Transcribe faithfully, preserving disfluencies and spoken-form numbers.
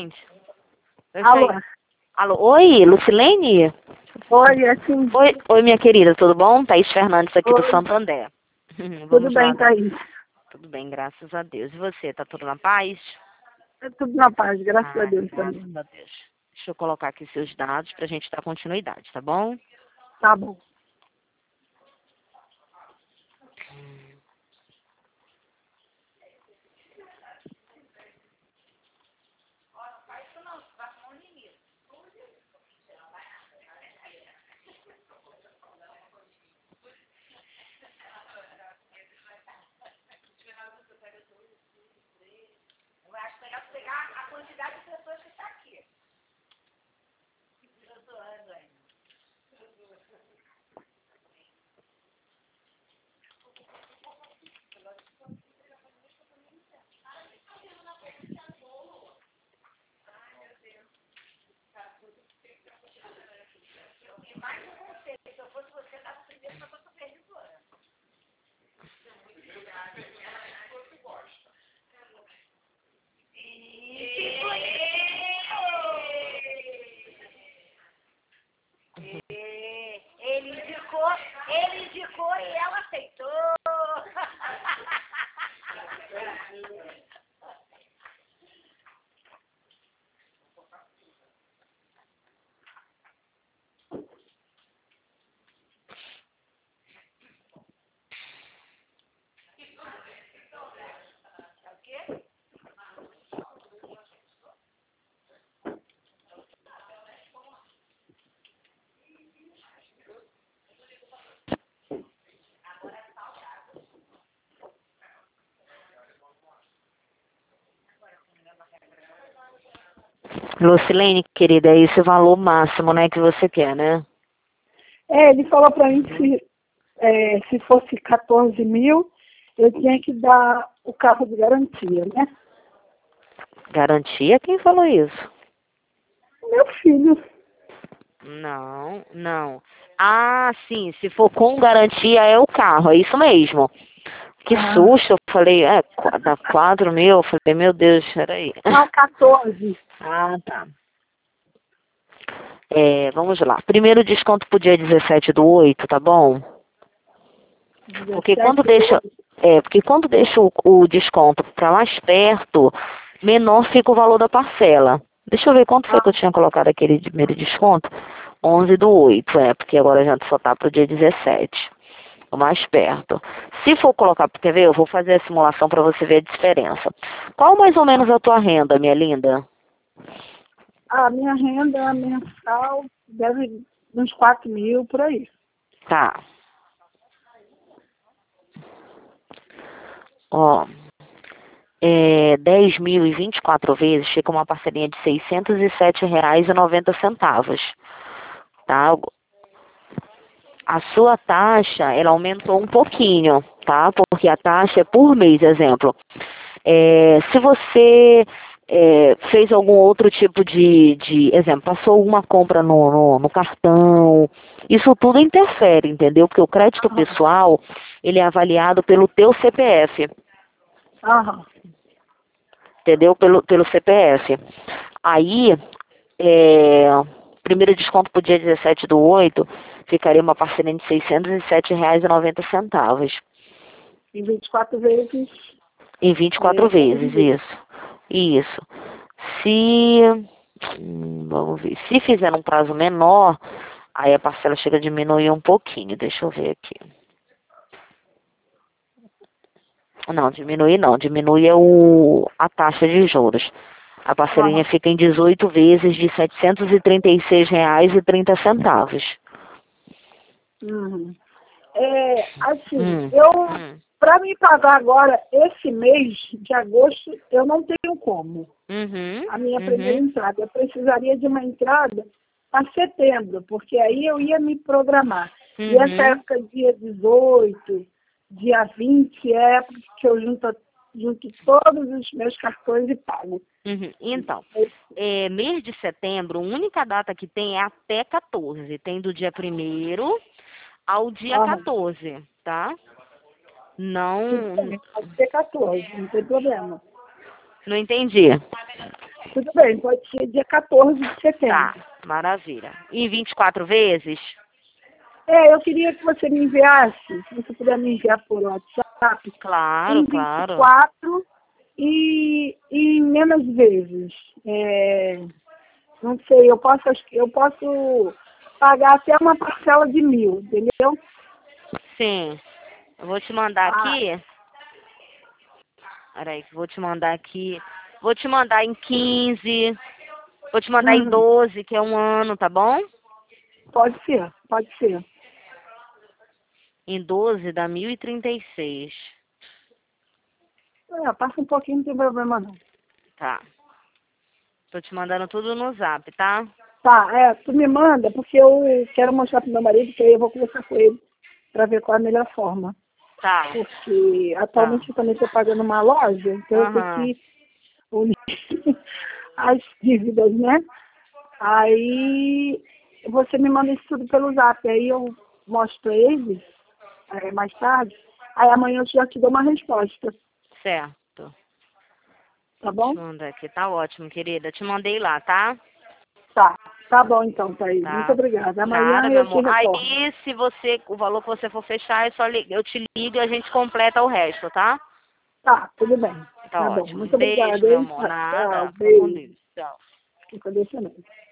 gente. Eu Alô? saí. Alô, oi, Lucilene? Oi, assim. Oi, oi, minha querida, tudo bom? Thaís Fernandes aqui do Oi. Santander. Tudo Vamos lá. bem, Thaís? Tudo bem, graças a Deus. E você, tá tudo na paz? É tudo na paz, graças a Ai, Deus graças também. a Deus. Deixa eu colocar aqui seus dados pra gente dar continuidade, tá bom? Tá bom. Ele indicou, ele indicou e ela aceitou. Lucilene, querida, é esse o valor máximo, né, que você quer, né? É, ele falou pra mim que se, é, se fosse quatorze mil, eu tinha que dar o carro de garantia, né? Garantia? Quem falou isso? Meu filho. Não, não. Ah, sim, se for com garantia é o carro, é isso mesmo. Que Ah, susto, eu falei, é, qu- dá quatro mil, eu falei, meu Deus, peraí. não, quatorze. Ah, tá. É, vamos lá. Primeiro desconto pro dia dezessete do oito, tá bom? Porque quando dezessete, deixa, é, porque quando deixa o, o desconto para mais perto, menor fica o valor da parcela. Deixa eu ver quanto foi que eu tinha colocado aquele primeiro desconto. onze do oito, é, porque agora já só tá pro dia dezessete. O mais perto. Se for colocar, quer ver? Eu vou fazer a simulação para você ver a diferença. Qual mais ou menos a tua renda, minha linda? a minha renda mensal deve uns quatro mil por aí. Tá. Ó, é, dez mil e vinte e quatro vezes fica uma parcelinha de seiscentos e sete reais e noventa centavos. Tá? A sua taxa, ela aumentou um pouquinho, tá? Porque a taxa é por mês, exemplo. É, se você é, fez algum outro tipo de, de, exemplo, passou alguma compra no, no, no cartão, isso tudo interfere, entendeu? Porque o crédito pessoal, ele é avaliado pelo teu C P F, Aham. entendeu? Pelo, pelo C P F. Aí, é, primeiro desconto para o dia dezessete do oito, ficaria uma parcelinha de seiscentos e sete reais e noventa centavos. Em vinte e quatro vezes. Em vinte e quatro vezes, isso. Isso. Se, hum, vamos ver, se fizer um prazo menor, aí a parcela chega a diminuir um pouquinho. Deixa eu ver aqui. Não, diminuir não. Diminui é o, a taxa de juros. A parcelinha Aham. fica em dezoito vezes de setecentos e trinta e seis reais e trinta centavos. Uhum. É, assim, Hum, eu, hum, para me pagar agora esse mês de agosto, eu não tenho como. uhum, A minha primeira uhum, entrada. Eu precisaria de uma entrada para setembro, porque aí eu ia me programar. E essa uhum. época, dia dezoito, dia vinte, é a época que eu junto, junto todos os meus cartões e pago. Uhum. Então, é, mês de setembro, a única data que tem é até quatorze. Tem do dia primeiro ao dia Aham. quatorze, tá? Tudo Não, bem, pode ser quatorze, não tem problema. não entendi. Tudo bem, pode ser dia quatorze de setembro. Tá, maravilha. Em vinte e quatro vezes? É, eu queria que você me enviasse, se você puder me enviar por WhatsApp, Claro, em claro. vinte e quatro e, e menos vezes. É, não sei, eu posso, acho que eu posso pagar até uma parcela de mil, entendeu? Sim. Eu vou te mandar Ah, aqui. Peraí, que vou te mandar aqui. Vou te mandar em quinze. Vou te mandar em uhum, doze, que é um ano, tá bom? pode ser, pode ser. Em doze dá mil e trinta e seis. É, passa um pouquinho, não tem problema não. Tá. Tô te mandando tudo no zap, tá? Tá, é, tu me manda, porque eu quero mostrar pro meu marido, que aí eu vou conversar com ele para ver qual é a melhor forma. Tá. Porque Tá. atualmente eu também estou pagando uma loja, então eu tenho Aham. que unir as dívidas, né? Aí você me manda isso tudo pelo zap, aí eu mostro pra eles é, mais tarde, aí amanhã eu já te dou uma resposta, Certo. tá Te bom? mandar aqui. Tá ótimo, querida. Te mandei lá, tá? Tá, tá bom então, Thaís. Muito Tá. obrigada. Amanhã Nada, meu eu te amor. retorno. Aí, se você, o valor que você for fechar, é só li- eu te ligo e a gente completa o resto, tá? Tá, tudo bem. Tá Tá bom. ótimo. Muito Beijo, obrigada, meu hein? amor. Tchau, Nada. Fica com beijo. Deus. Tchau. Fica com Deus também.